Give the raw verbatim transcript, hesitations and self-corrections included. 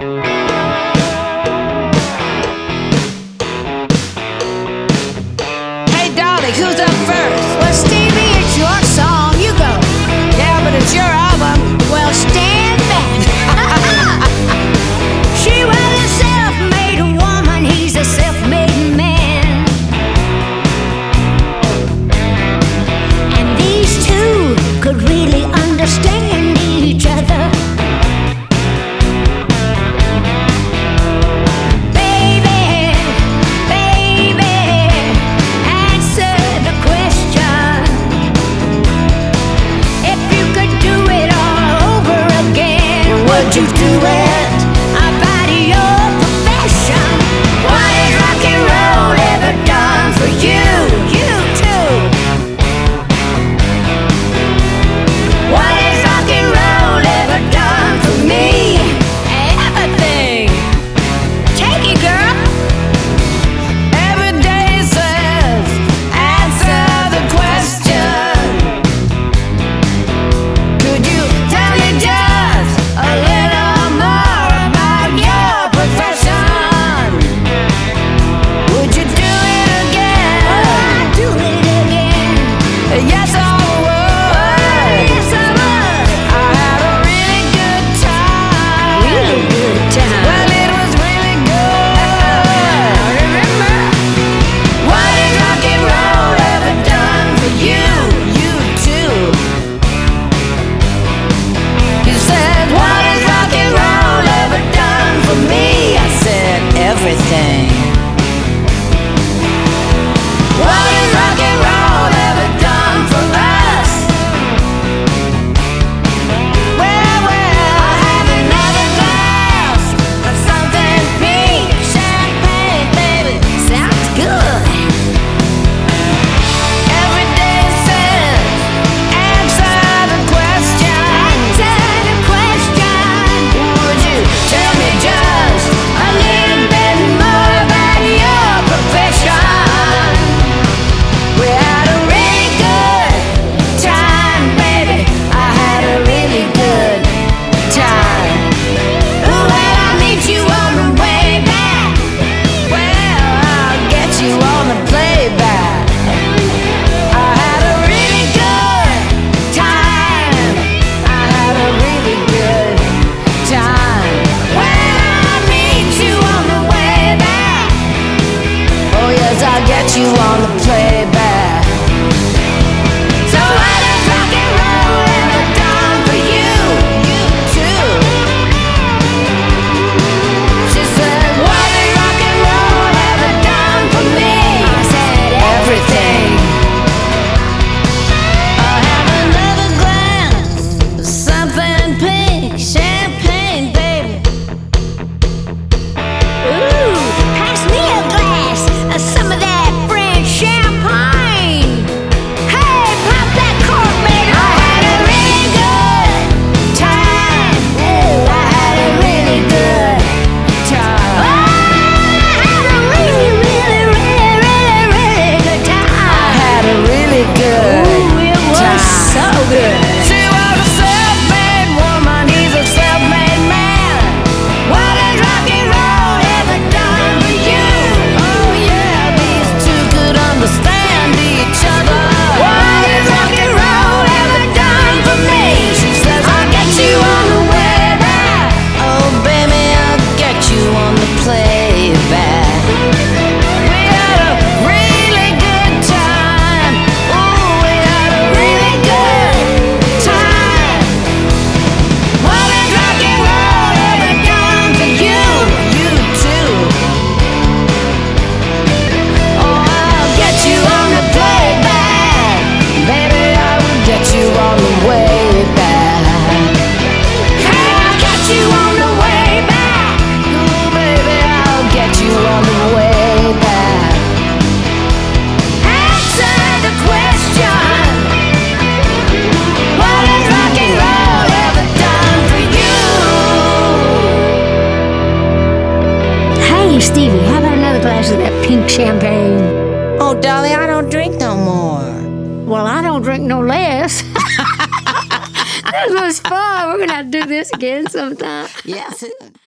Hey, Dolly, who's up first? Well, Stevie, it's your song. You go. Yeah, but it's your album. Well, stand back. She was a self-made woman. He's a self-made man. And these two could really understand each other. Baby, baby, answer the question. If you could do it all over again, would you do it? About your profession. What has rock and roll ever done for you? You too. What has rock and roll ever done for me? Everything. Take it, girl. Every day says, answer the question. Could you tell me just a little more about your profession? Would you do it again? I'd do it again. Yes, I would. Yes, I would. I had a really good time. Really good time. Well, it was really good. Remember? What has rock and roll ever done for you? You too. You said, what has rock and roll ever done for me? I said, everything. What has rock and roll ever done for us? Well, well, I have another glass of something pink champagne, baby. Sounds good. Every day says, answer the question. Answer the question. Would you tell me just a little bit more about your profession? We had a really good time, baby. I had a really good time. Ooh, well, I'll meet you on the way back. Well, I'll get you on the playback. I had a really good time. I had a really good time. Well, I'll meet you on the way back. Oh yes, I'll get you on the playback. So what has rock and roll ever done for you? You too. She said, what has rock and roll ever done for me? I said, everything. I have another glass of something pink champagne, baby. Ooh, pass me a glass of some of that French champagne. Hey, pop that cork, baby. I had a really good time. Ooh, I had a really good time. Oh, I had a really, really, really, really, really good time. I had a really good Ooh, it was time. so good. She was a self-made woman, he's a self-made man. What has rock and roll ever done for you? Oh yeah, these two could understand each other. What has rock and roll ever done for me? She says, I'll get you on the way back. Oh baby, I'll get you on the playback. We had a really good time. Ooh, we had a really good time. What has rock and roll ever done for you? You too. Oh, I'll get you on the playback. Baby, I will get you on the way back. Hey, I'll get you on the way back. Oh, baby, I'll get you on the way back. Answer the question. What has rock and roll ever done for you? Hey, Stevie, how about another glass of that pink champagne? Oh, Dolly, I don't drink no more. Well, I don't drink no less. This was fun. We're gonna have to do this again sometime. Yes.